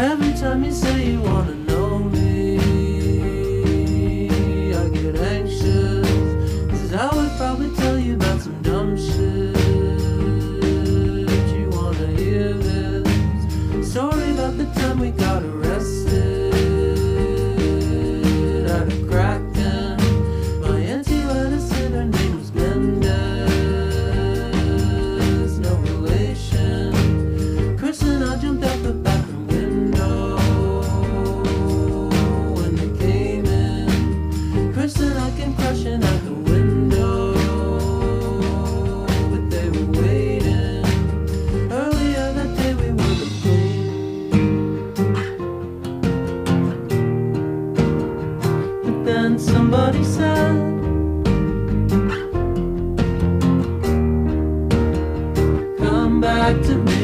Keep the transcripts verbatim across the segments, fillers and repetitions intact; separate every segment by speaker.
Speaker 1: Every time you say you wanna know me, I get anxious, 'cause I would probably tell you about some dumb shit. You wanna hear this story about the time we got arrested at a crack den. My auntie let us in, her name was Mendez, no relation. Chris and I jumped out the bathroom window when they came in. Chris and I came crashing out the window, but they were waiting. Earlier that day we were the queen. But then somebody said, come back to me.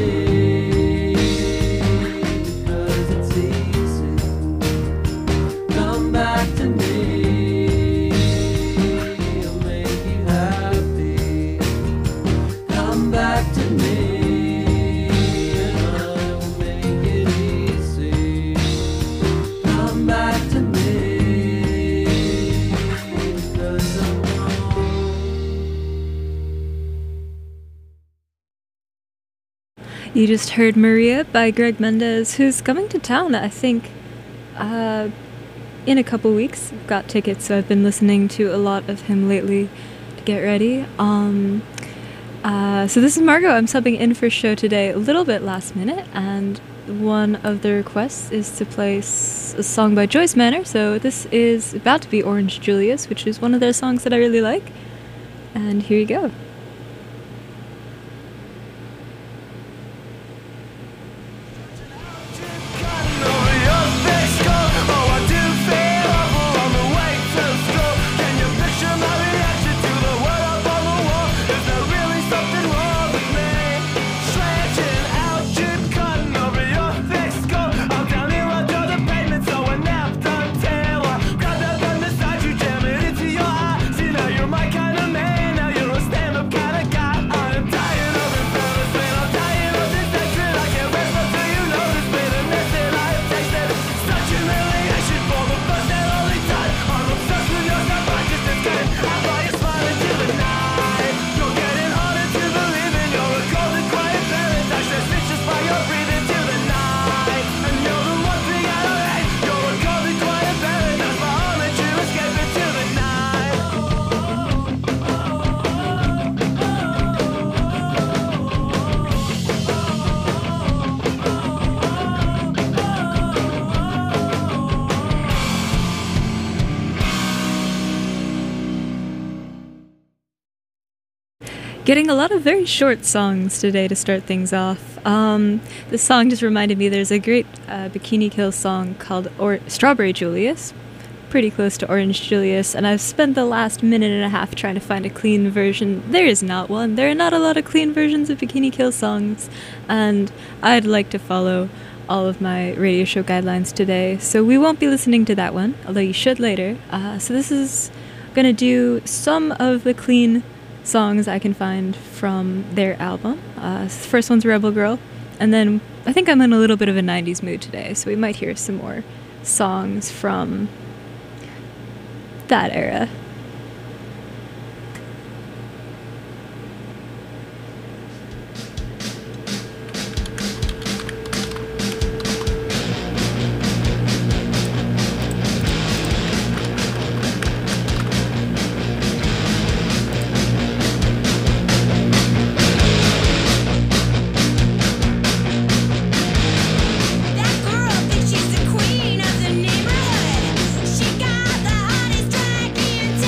Speaker 2: You just heard Maria by Greg Mendez, who's coming to town, I think, uh, in a couple weeks. I've got tickets, so I've been listening to a lot of him lately to get ready. Um, uh, so this is Margot. I'm subbing in for a show today, a little bit last minute, and one of the requests is to play s- a song by Joyce Manor. So this is about to be Orange Julius, which is one of their songs that I really like. And here you go. Getting a lot of very short songs today to start things off. Um, this song just reminded me there's a great uh, Bikini Kill song called or- Strawberry Julius, pretty close to Orange Julius, and I've spent the last minute and a half trying to find a clean version. There is not one. There are not a lot of clean versions of Bikini Kill songs, and I'd like to follow all of my radio show guidelines today, so we won't be listening to that one, although you should later. Uh, so this is going to do some of the clean songs I can find from their album. Uh, the first one's Rebel Girl, and then I think I'm in a little bit of a nineties mood today, so we might hear some more songs from that era.
Speaker 3: That girl thinks she's the queen of the neighborhood. She got the hottest drag in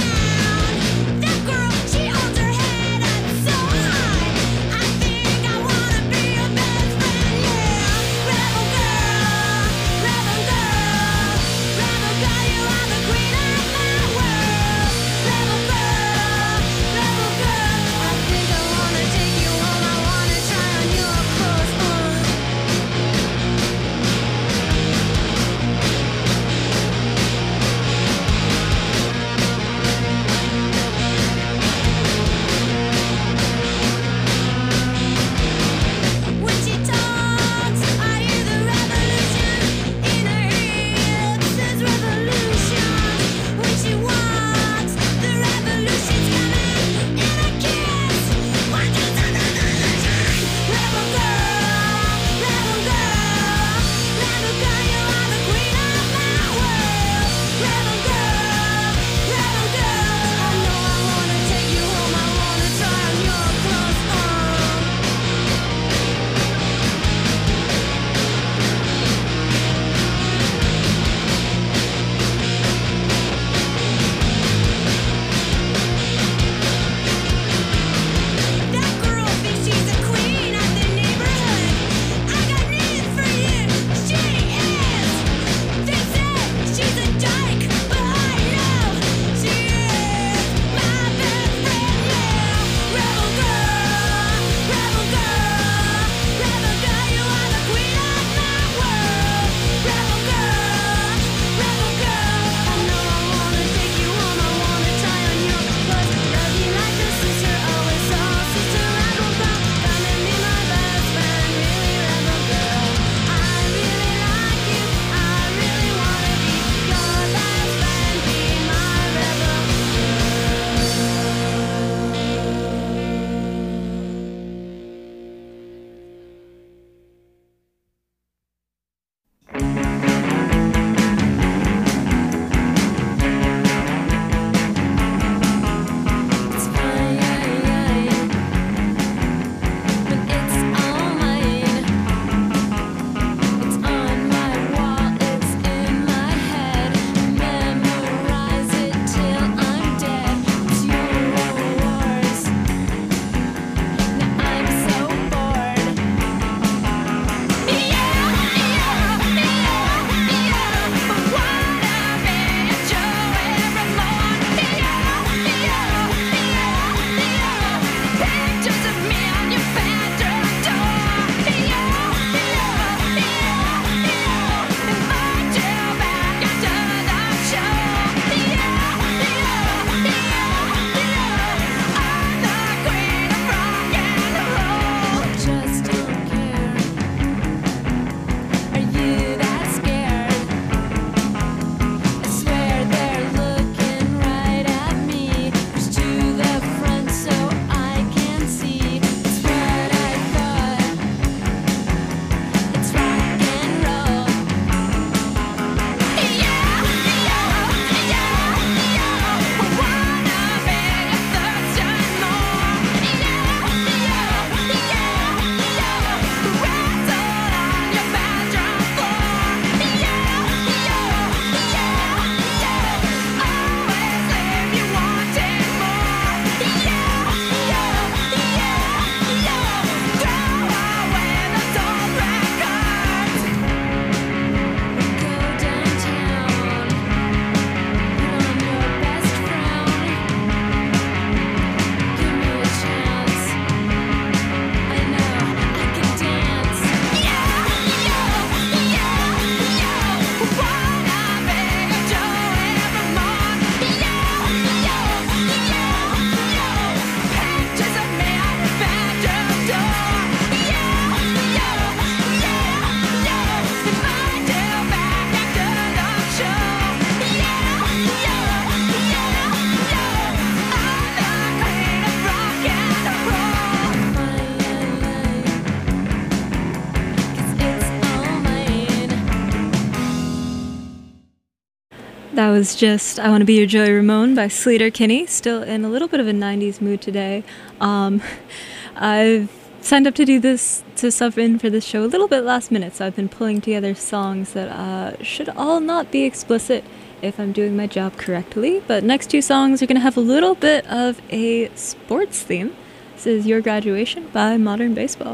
Speaker 2: That was just I Want to Be Your Joey Ramone by Sleater Kinney. Still in a little bit of a nineties mood today. Um, I've signed up to do this, to sub in for this show a little bit last minute, so I've been pulling together songs that uh, should all not be explicit if I'm doing my job correctly. But next two songs are going to have a little bit of a sports theme. This is Your Graduation by Modern Baseball.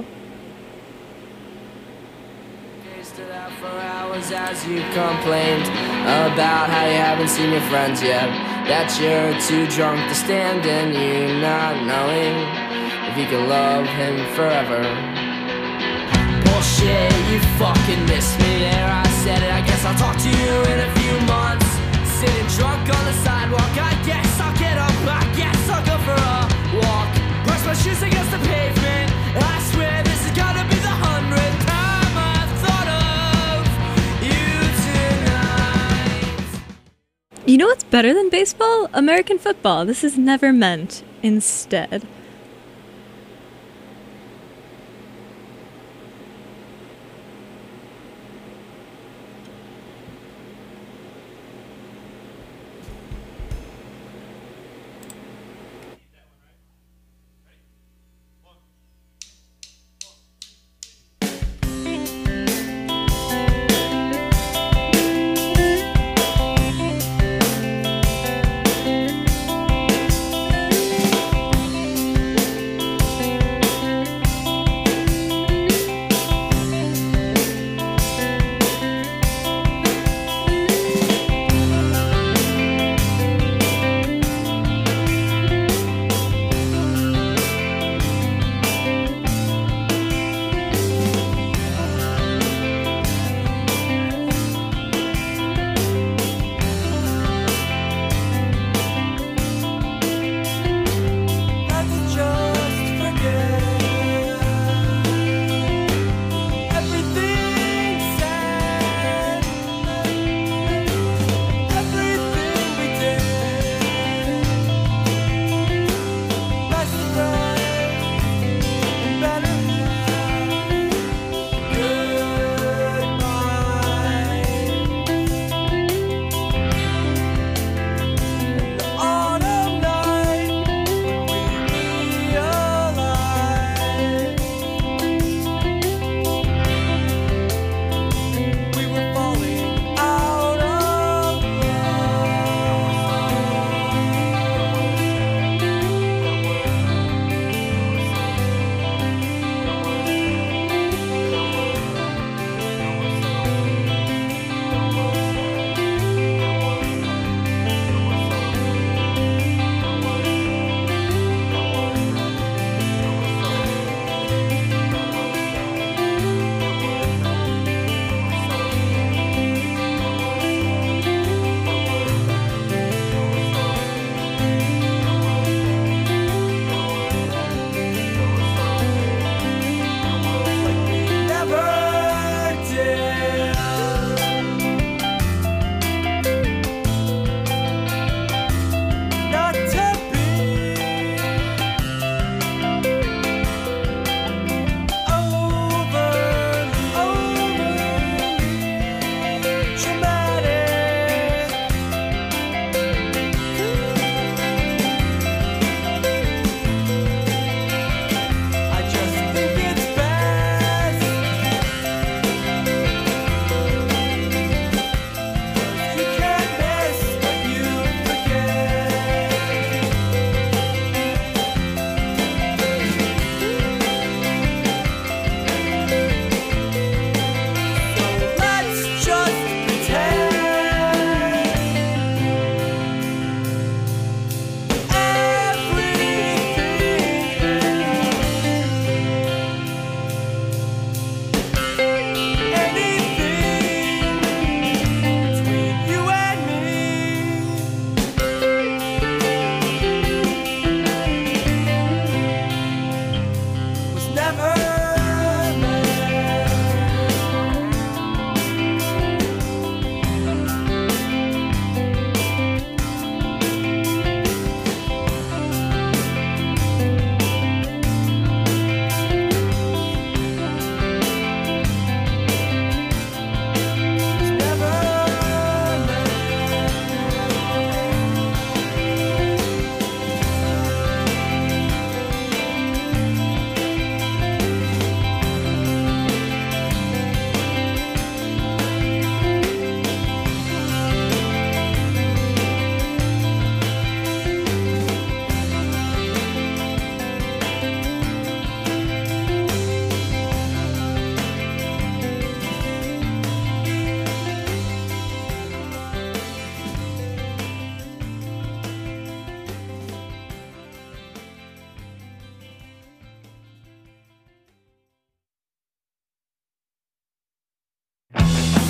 Speaker 3: As you complained about how you haven't seen your friends yet, that you're too drunk to stand and you not knowing if you can love him forever. Bullshit, you fucking missed me there. I said it, I guess I'll talk to you in a few months. Sitting drunk on the sidewalk, I guess I'll get up, I guess I'll go for a walk. Brush my shoes against the pavement, I swear this is gonna be the hundredth time I've thought of
Speaker 2: You know what's better than baseball? American football. This is Never Meant instead.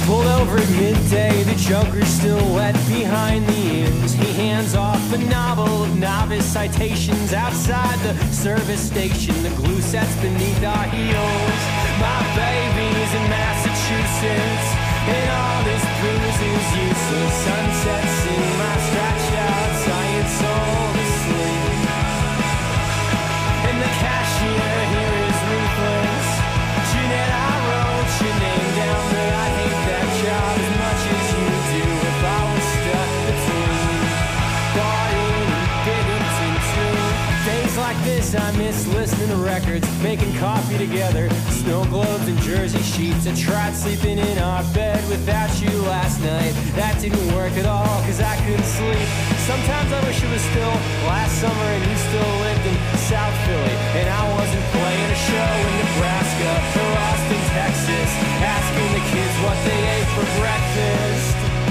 Speaker 4: Pulled over at midday, the Joker's still wet behind the ears. He hands off a novel of novice citations outside the service station. The glue sets beneath our heels. My baby's in Massachusetts, and all this booze is useless. Sunsets in my stretched out science soul to sleep. And the cashier here is ruthless. Jeanette, I wrote your name down, but I hate that job as much as you do. If I was stuck between Barton and Binghamton too. Days like this I miss listening to records, making coffee together, snow globes and jersey sheets. I tried sleeping in our bed without you last night. That didn't work at all, cause I couldn't sleep. Sometimes I wish it was still last summer and you still lived in South Philly, and I wasn't playing a show in Nebraska or Austin, Texas, asking the kids what they ate for breakfast.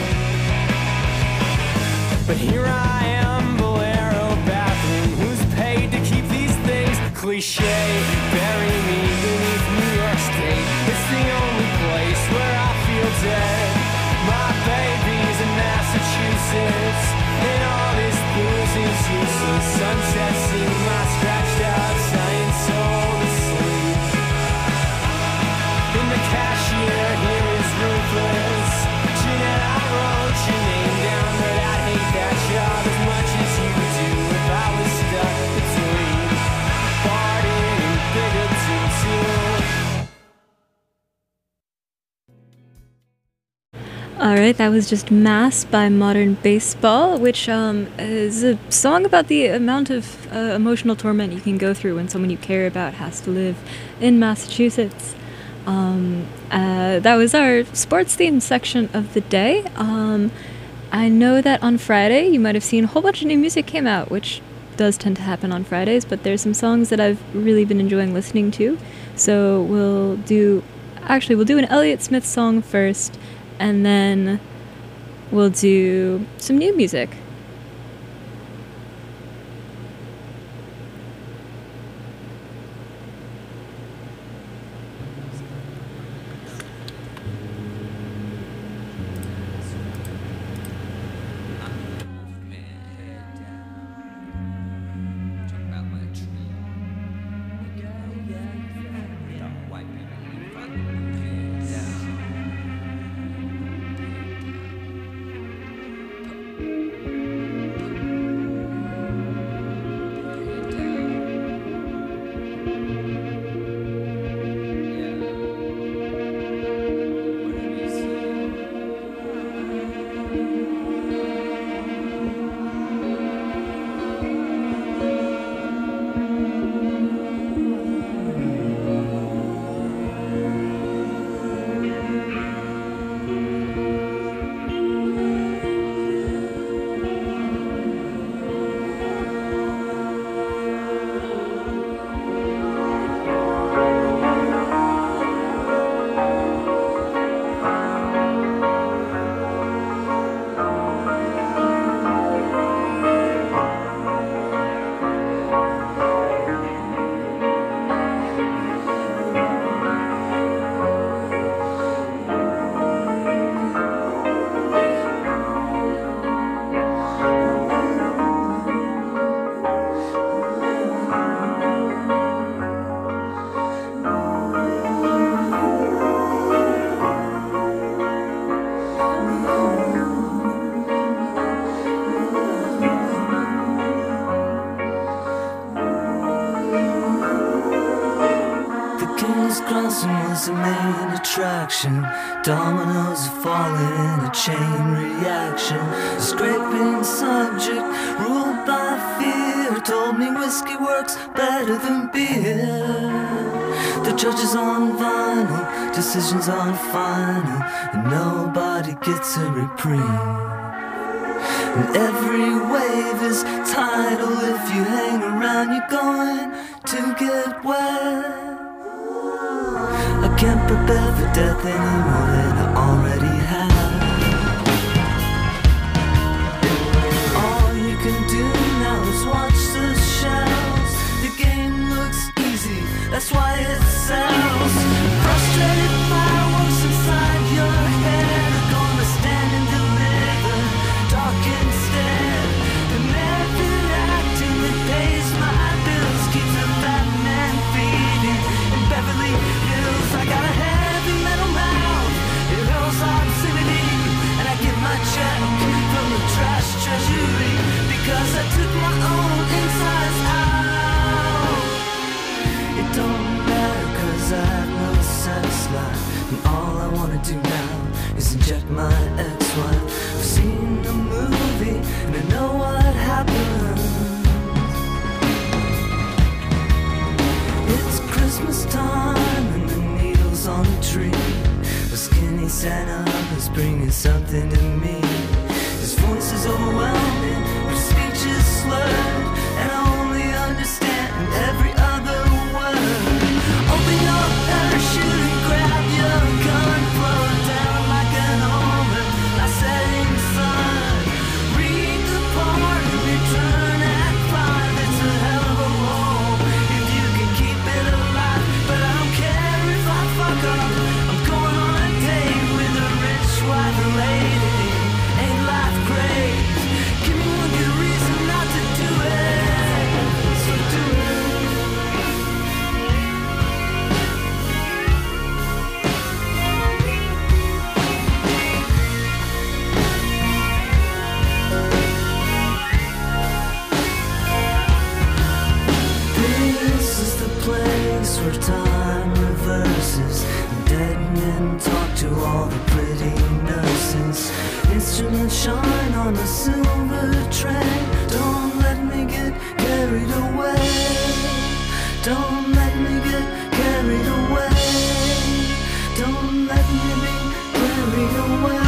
Speaker 4: But here I am, Bolero bathroom, who's paid to keep these things cliche? Bury me beneath New York State, it's the only place where I feel dead. My baby's in Massachusetts, and all this booze is useless. Sunsets in my scratched out science soul to sleep. And the cashier here is ruthless. Jeanette, I wrote your name down, but I'd hate that job as much as you do if I was stuck between Barton and Binghamton too.
Speaker 2: Alright, that was just Mass by Modern Baseball, which um, is a song about the amount of uh, emotional torment you can go through when someone you care about has to live in Massachusetts. Um, uh, that was our sports-themed section of the day. Um, I know that on Friday you might have seen a whole bunch of new music came out, which does tend to happen on Fridays, but there's some songs that I've really been enjoying listening to. So we'll do, actually we'll do an Elliott Smith song first, and then we'll do some new music.
Speaker 5: The main attraction, dominoes are falling in a chain reaction. A scraping subject ruled by fear told me whiskey works better than beer. The judges on vinyl, decisions on final, and nobody gets a reprieve. And every wave is tidal. If you hang around, you're going to get wet. I can't prepare for death any more than I already have. All you can do now is watch the shells. The game looks easy, that's why it sells. Frustrated fireworks inside your head. took my own insides out. It don't matter cause I have no sex life, and all I wanna do now is inject my ex-wife. I've seen the movie and I know what happens. It's Christmas time and the needle's on the tree. The skinny Santa is bringing something to me. His voice is overwhelming, his speech is slurred, and I only understand every other word. Open your parachute and grab your gun, float down like an almond, a setting sun. Read the part and return at five. It's a hell of a roll if you can keep it alive. But I don't care if I fuck up, I'm going on a date with a rich white lady. Ain't life great? Give me one good reason not to do it, so do it. This is the place where time reverses, and dead men talk to all the pretty nurses. Instruments shine on a silver tray. Don't let me get carried away. Don't let me get carried away. Don't let me be carried away.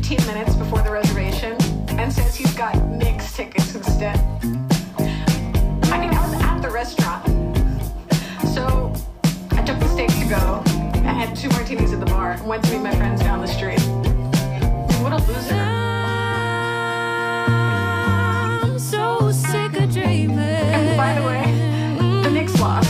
Speaker 6: fifteen minutes before the reservation and says he's got Knicks tickets instead. I mean, I was at the restaurant. So I took the steak to go. I had two martinis at the bar and went to meet my friends down the street. What a loser.
Speaker 7: I'm so sick of dreaming.
Speaker 6: And by the way, the Knicks lost.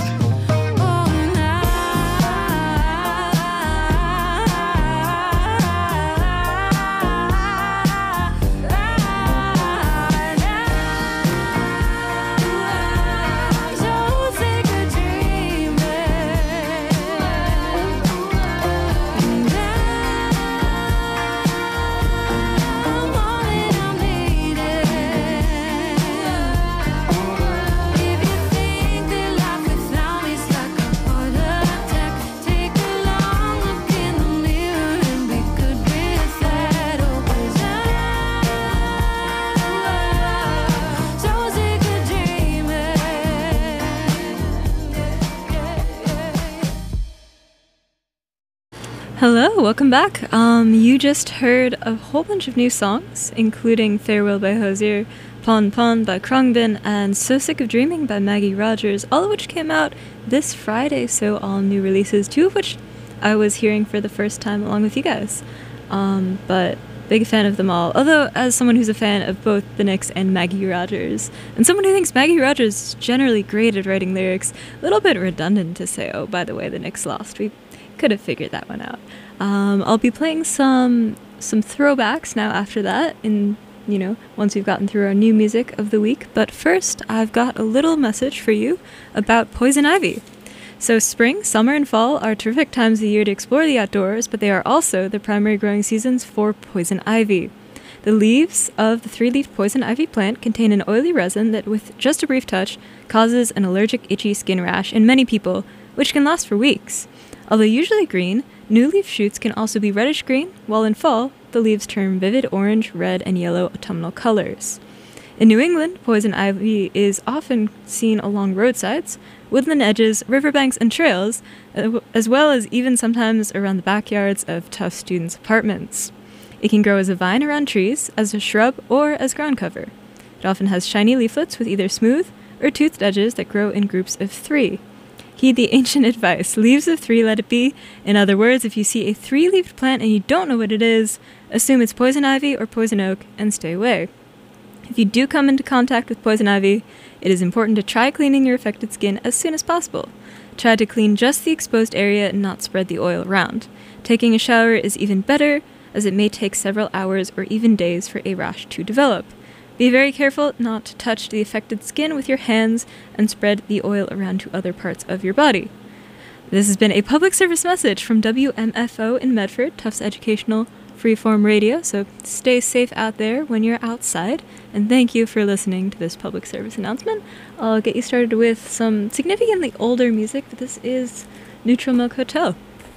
Speaker 2: Hello, welcome back. Um, you just heard a whole bunch of new songs, including Farewell by Hozier, Pon Pon by Khruangbin, and So Sick of Dreaming by Maggie Rogers, all of which came out this Friday, so all new releases, two of which I was hearing for the first time along with you guys. Um, but big fan of them all. Although, as someone who's a fan of both the Knicks and Maggie Rogers, and someone who thinks Maggie Rogers is generally great at writing lyrics, a little bit redundant to say, oh, by the way, the Knicks lost. We could have figured that one out. Um, I'll be playing some some throwbacks now after that, in, you know, once we've gotten through our new music of the week. But first, I've got a little message for you about poison ivy. So spring, summer, and fall are terrific times of the year to explore the outdoors, but they are also the primary growing seasons for poison ivy. The leaves of the three-leaf poison ivy plant contain an oily resin that, with just a brief touch, causes an allergic itchy skin rash in many people, which can last for weeks. Although usually green, new leaf shoots can also be reddish-green, while in fall, the leaves turn vivid orange, red, and yellow autumnal colors. In New England, poison ivy is often seen along roadsides, woodland edges, riverbanks, and trails, as well as even sometimes around the backyards of tough students' apartments. It can grow as a vine around trees, as a shrub, or as ground cover. It often has shiny leaflets with either smooth or toothed edges that grow in groups of three. Heed the ancient advice, leaves of three let it be. In other words, if you see a three-leafed plant and you don't know what it is, assume it's poison ivy or poison oak and stay away. If you do come into contact with poison ivy, it is important to try cleaning your affected skin as soon as possible. Try to clean just the exposed area and not spread the oil around. Taking a shower is even better, as it may take several hours or even days for a rash to develop. Be very careful not to touch the affected skin with your hands and spread the oil around to other parts of your body. This has been a public service message from W M F O in Medford, Tufts Educational Freeform Radio, so stay safe out there when you're outside, and thank you for listening to this public service announcement. I'll get you started with some significantly older music, but this is Neutral Milk Hotel.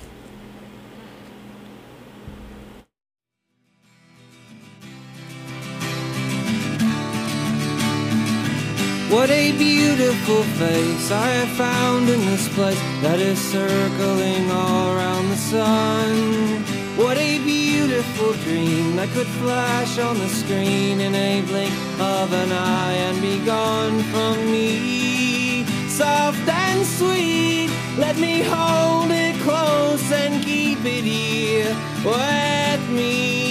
Speaker 8: What a beautiful face I have found in this place that is circling all around the sun. What a beautiful dream that could flash on the screen in a blink of an eye and be gone from me. Soft and sweet, let me hold it close and keep it here with me.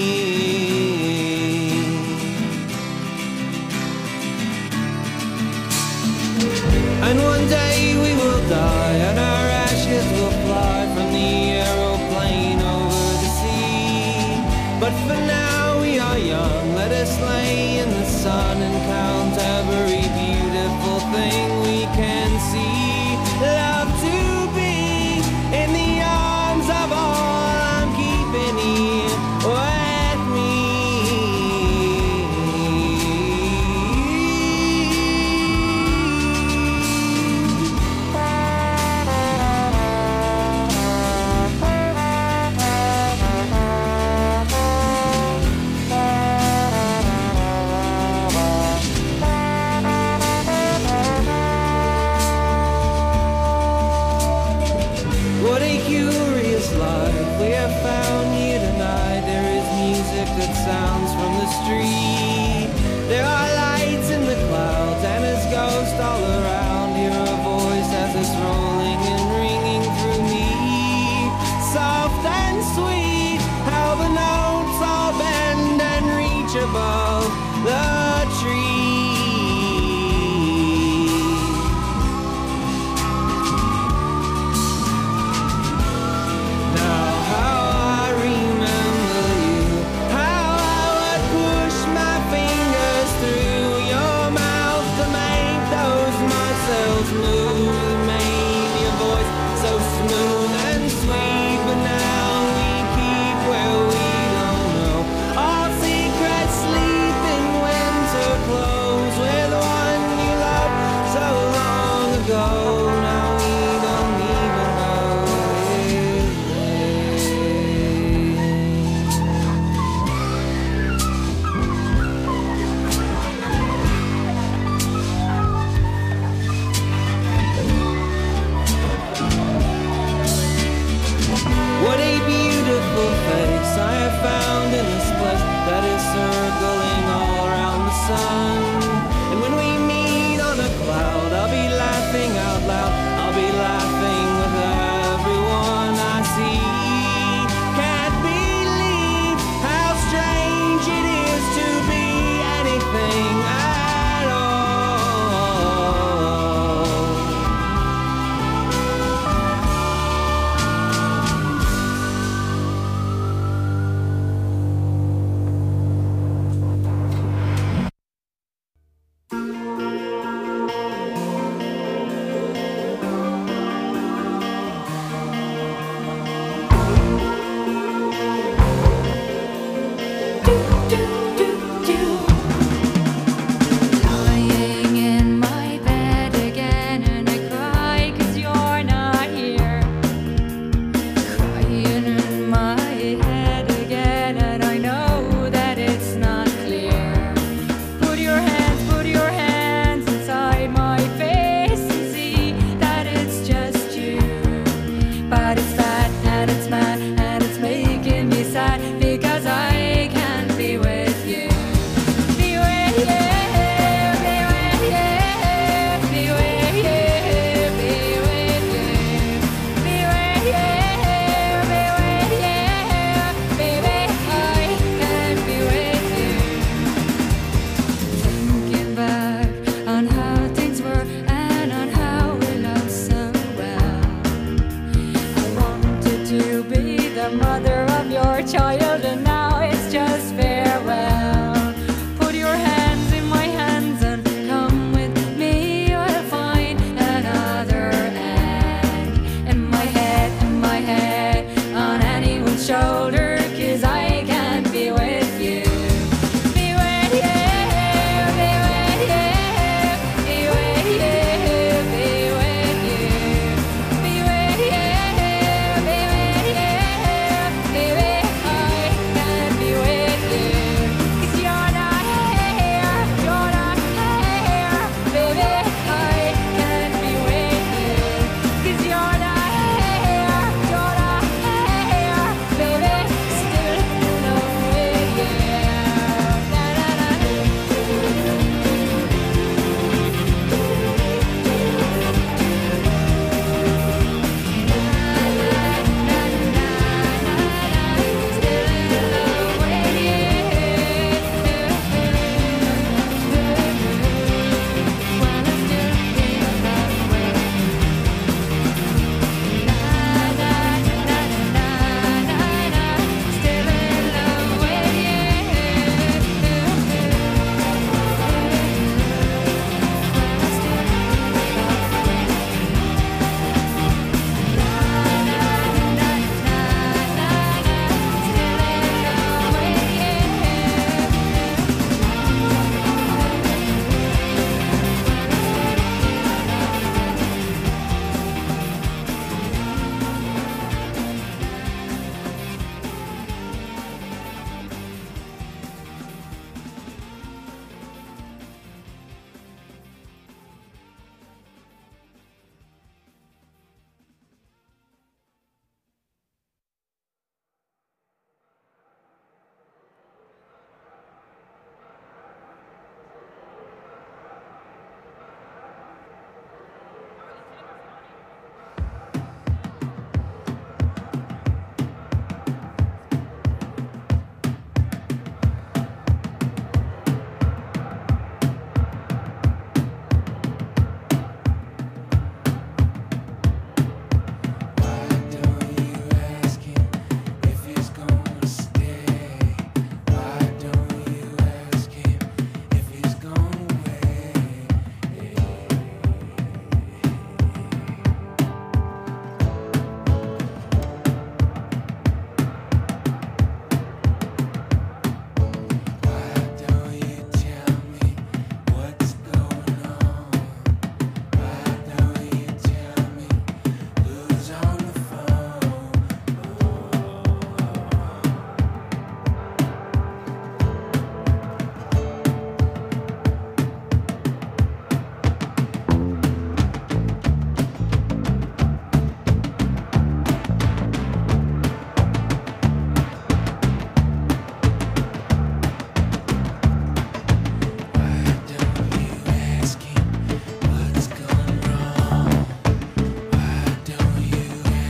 Speaker 8: And one day we will die, and our ashes will fly from the aeroplane over the sea. But for now we are young, let us lay in the sun and count every beautiful thing we can see. Love to be in the arms of all I'm keeping here with me. that sounds from the street. There are lights in the clouds and his ghost all around. Hear a voice as it's rolling and ringing through me. Soft and sweet, how the notes all bend and reach above the tree. Now how I remember you, how I would push my fingers through your mouth to make those muscles move. You made your voice so smooth and sweet, but now we keep where we don't know. All secrets sleep in winter clothes with one you loved so long ago. Now we don't even know his name. What a beautiful face I have found in this place that is circling all around the sun. And when we meet on a cloud, I'll be laughing out loud. I'll be laughing with everyone I see. Can't believe how strange it is to be anything at all.
Speaker 7: Lying in my bed again, and I cry 'cause you're not here. Crying in my head again, and I know that it's not clear. Put your hands, put your hands inside my face and see that it's just you. But it's bad and it's mad and it's making me sad because I can't be with you. Be with you, be with you, be with you, be with you, be with you, be with you, baby, I can't be with you. Thinking back on how things were and on how we loved so well. I wanted to be the mother of your child, and now it's just farewell. Put your hands in my hands and come with me. I'll find another end. In my head, in my head, on anyone's shoulder, 'cause I can't be with you. Be with you, be with you, be with you, be with you, be with you, be with you, baby, I can't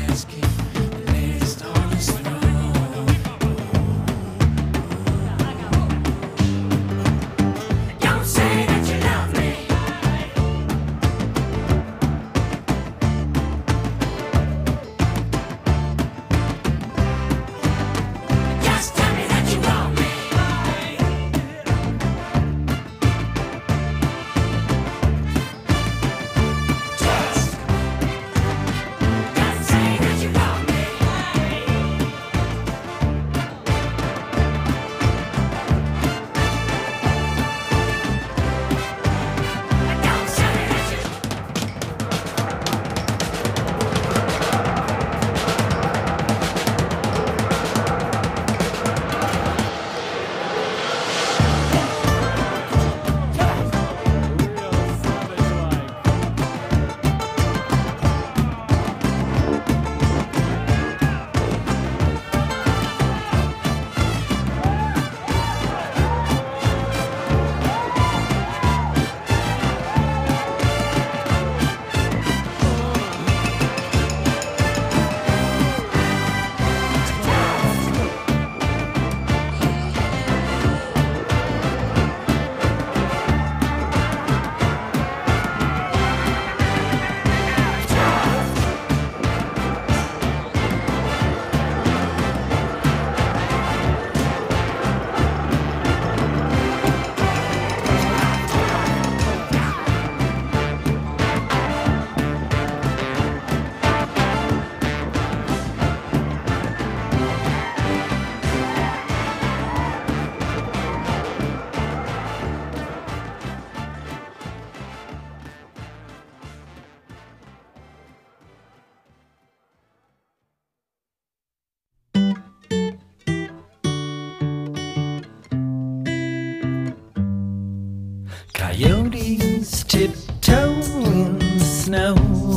Speaker 5: Coyotes tiptoe in the snow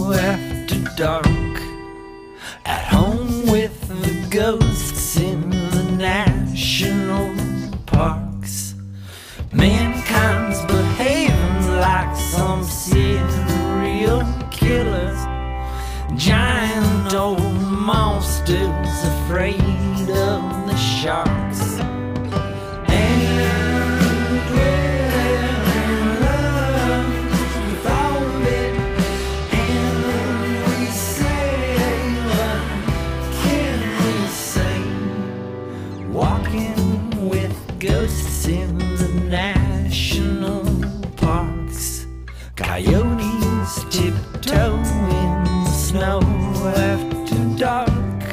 Speaker 5: after dark, at home with the ghosts in the national parks. Mankind's behaving like some serial killers, giant old monsters afraid of the sharks. Ghosts in the national parks. Coyotes tiptoe in the snow after dark.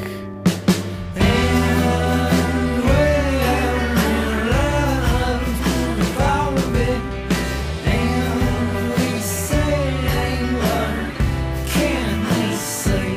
Speaker 5: And when love we follow it, and we say, what can we say?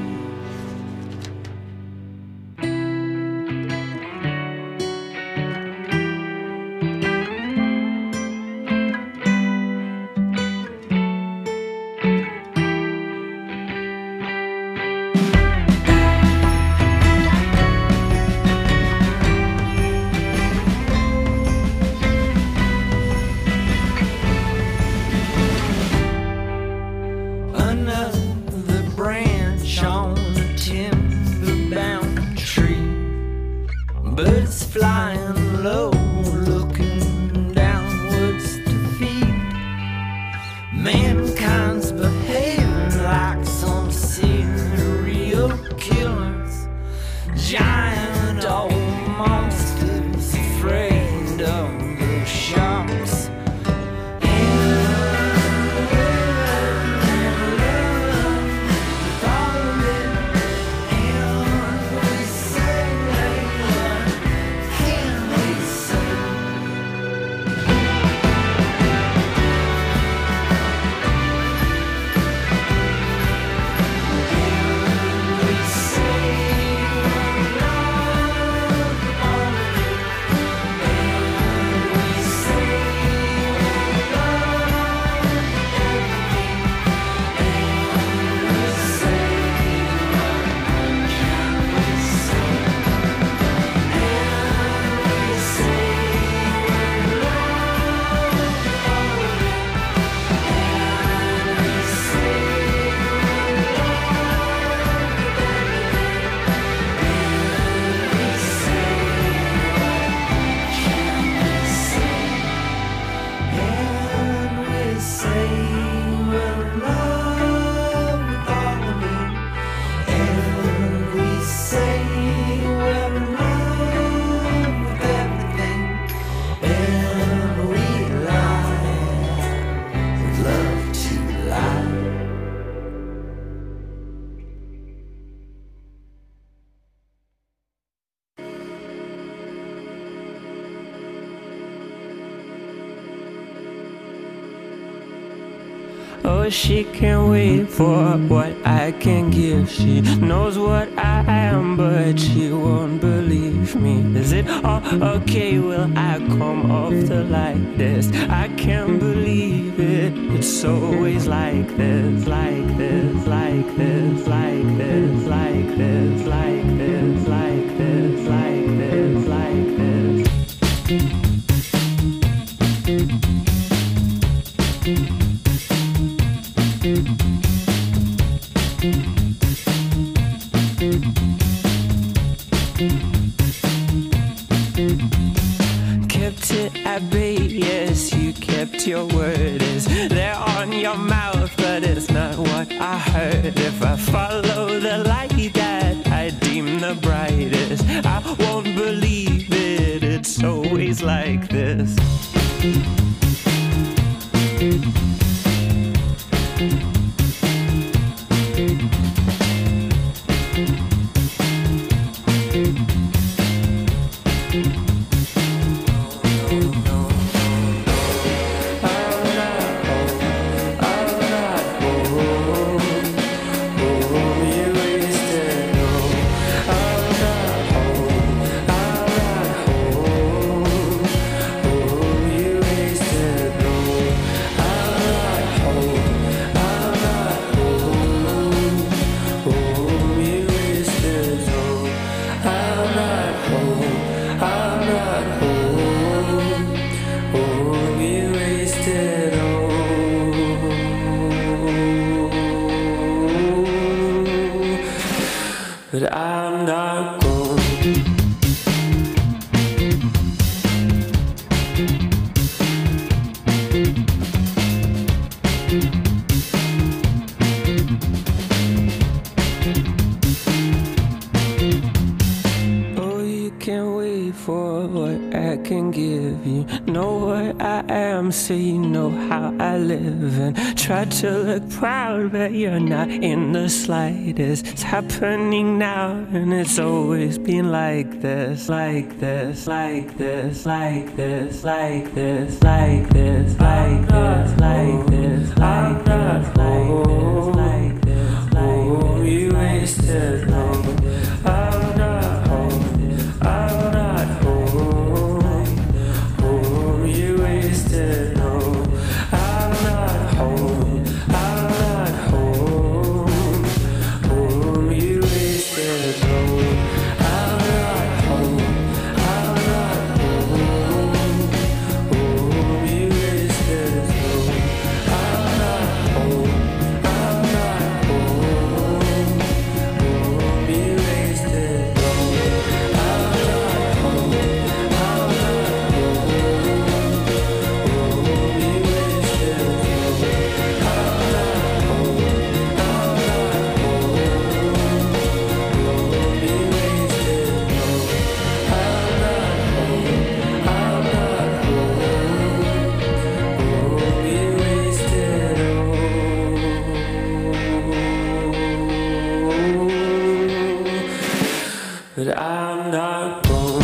Speaker 5: Another branch on a timber-bound tree, birds flying low, looking downwards to feed. Mankind's behaving like some serial killers, giant old monsters afraid of the sharks. Say
Speaker 8: Oh, she can't wait for what I can give. She knows what I am, but she won't believe me. Is it all okay? Will I come off the like this? I can't believe it. It's always like this, like this, like this, like this, like this, like this, like this, like this, like this. Kept it at bay, yes, you kept your word. Is there on your mouth, but it's not what I heard. If I follow the light that I deem the brightest, I won't believe it, it's always like this. But I'm not gone. Oh, you can't wait for what I can give you. Know what I am, so you know how I live. And try to look proud, but you're not in the slightest. It's happening now, and it's always been like this, like this, like this, like this, like this, like this, like this, like this, like this, like this, like this, like this. You wasted long. I'm not home. I'm not home. Home, you wasted long. I'm not home. I'm not home. Home, you wasted long. I'm not home. I'm not home. Home, you wasted long. I'm not home. I'm not home. Home, you wasted long. I'm not home. I'm not home. Home, you wasted long. I'm not home. I'm not home. Home, you wasted long. I'm not home. I'm not home. Home, you wasted long. But I'm not gone.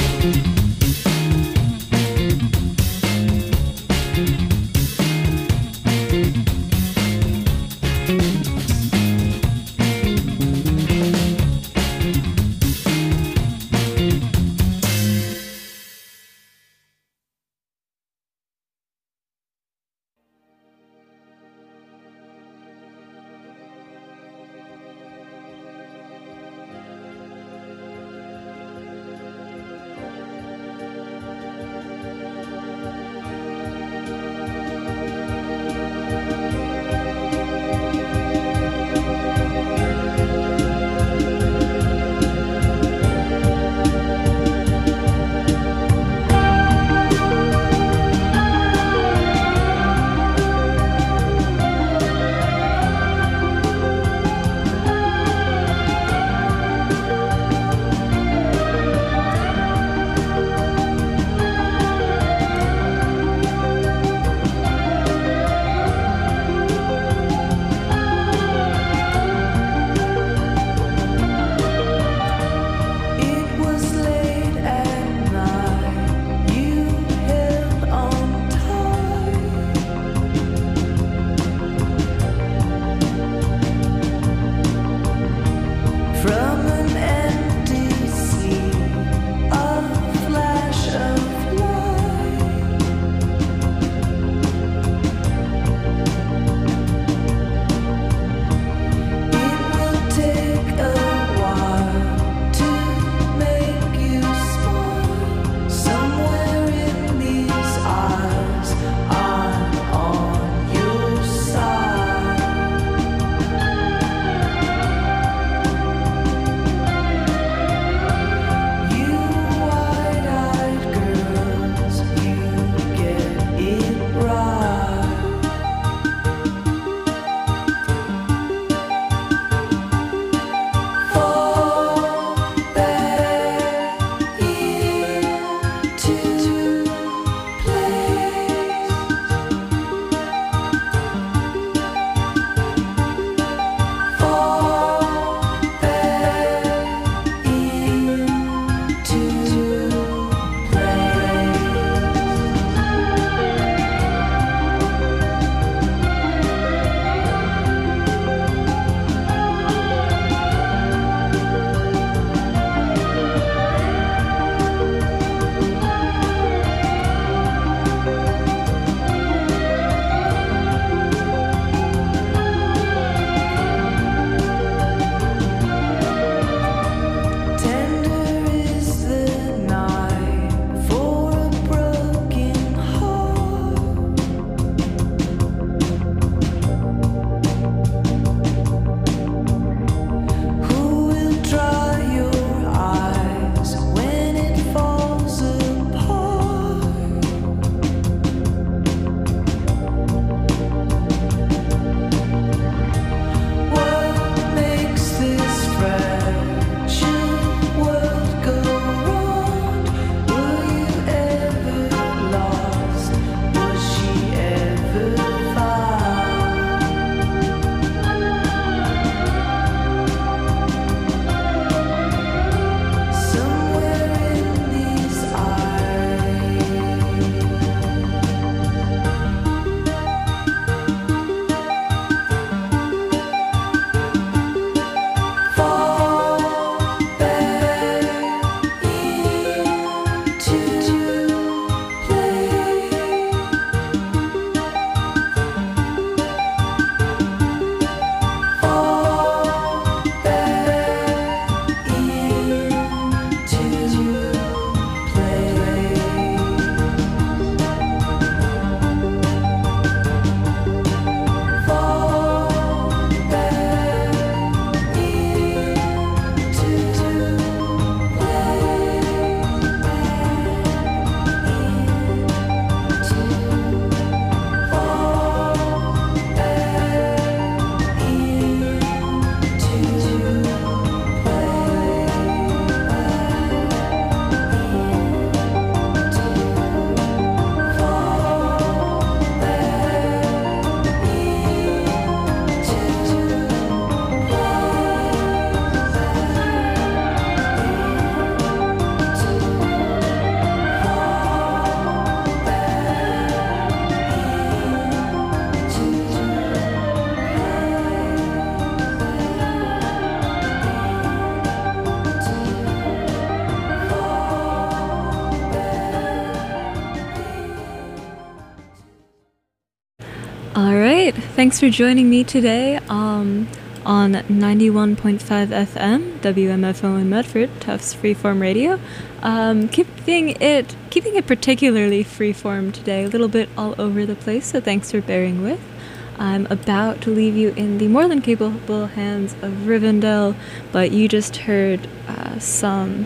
Speaker 2: Great. Thanks for joining me today um, on ninety-one point five F M, W M F O in Medford, Tufts Freeform Radio. Um, keeping it keeping it particularly freeform today, a little bit all over the place, so thanks for bearing with. I'm about to leave you in the more than capable hands of Rivendell, but you just heard uh, some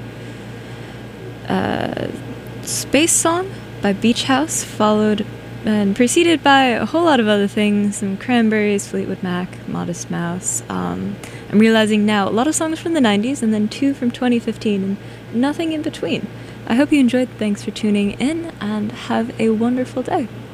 Speaker 2: uh, Space Song by Beach House, followed and preceded by a whole lot of other things, some Cranberries, Fleetwood Mac, Modest Mouse. Um, I'm realizing now a lot of songs from the nineties and then two from twenty fifteen and nothing in between. I hope you enjoyed. Thanks for tuning in and have a wonderful day.